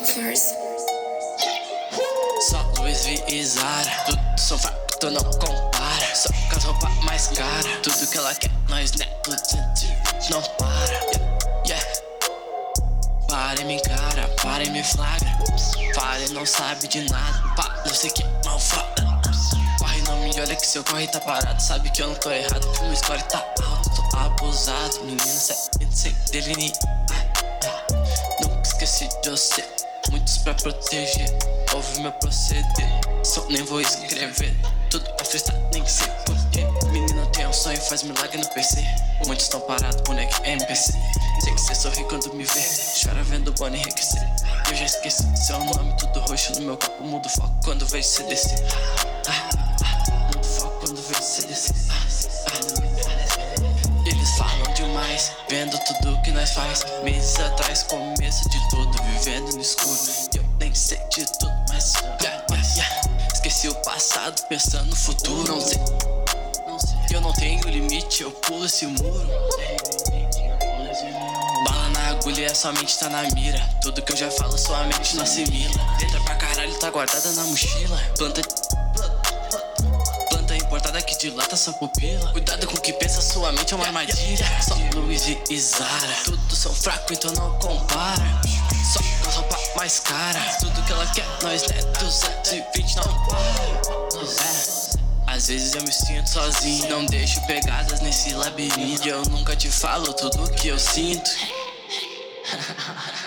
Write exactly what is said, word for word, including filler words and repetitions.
Floors. Só Louis V e Zara, tudo sofá, tu não compara. Só com as roupas mais caras, tudo que ela quer, nós neto, não para. Yeah, yeah. Para e me encara, para e me flagra. Para e não sabe de nada, para, eu sei que é malvada. Corre, não me olha que seu corre tá parado. Sabe que eu não tô errado, que o meu score tá alto. Tô abusado, menino, sem, sem delinear. Nunca esqueci de você, muitos pra proteger. Ouve meu proceder, só nem vou escrever. Tudo é freestyle, nem sei porquê. Menino tem um sonho, faz milagre no P C. Muitos tão parados, boneco M P C. Sei que cê sorri quando me vê, chora vendo o Bonnie enriquecer. Eu já esqueci seu nome, tudo roxo no meu corpo. Mudo foco quando vejo cê descer. Ah, ah, mudo foco quando vejo cê descer. Ah, ah. Eles falam demais, vendo tudo que nós faz. Meses atrás, começo de tudo, vivendo no escuro. E eu nem sei de tudo, mas yeah, yeah, yeah. Esqueci o passado, pensando no futuro. Não sei, eu não tenho limite, eu pulo esse muro. Bala na agulha, é somente tá na mira. Tudo que eu já falo, sua mente não assimila. Letra pra caralho, tá guardada na mochila. Planta Planta importada que dilata sua pupila. Cuidado com o que pensa, sua mente é uma armadilha. Só Louis V e Zara, tudo são fraco, então não compara. Só com a roupa mais cara, tudo que ela quer, nós né, duzentos e vinte não para. É. Às vezes eu me sinto sozinho, não deixo pegadas nesse labirinto. E eu nunca te falo tudo que eu sinto.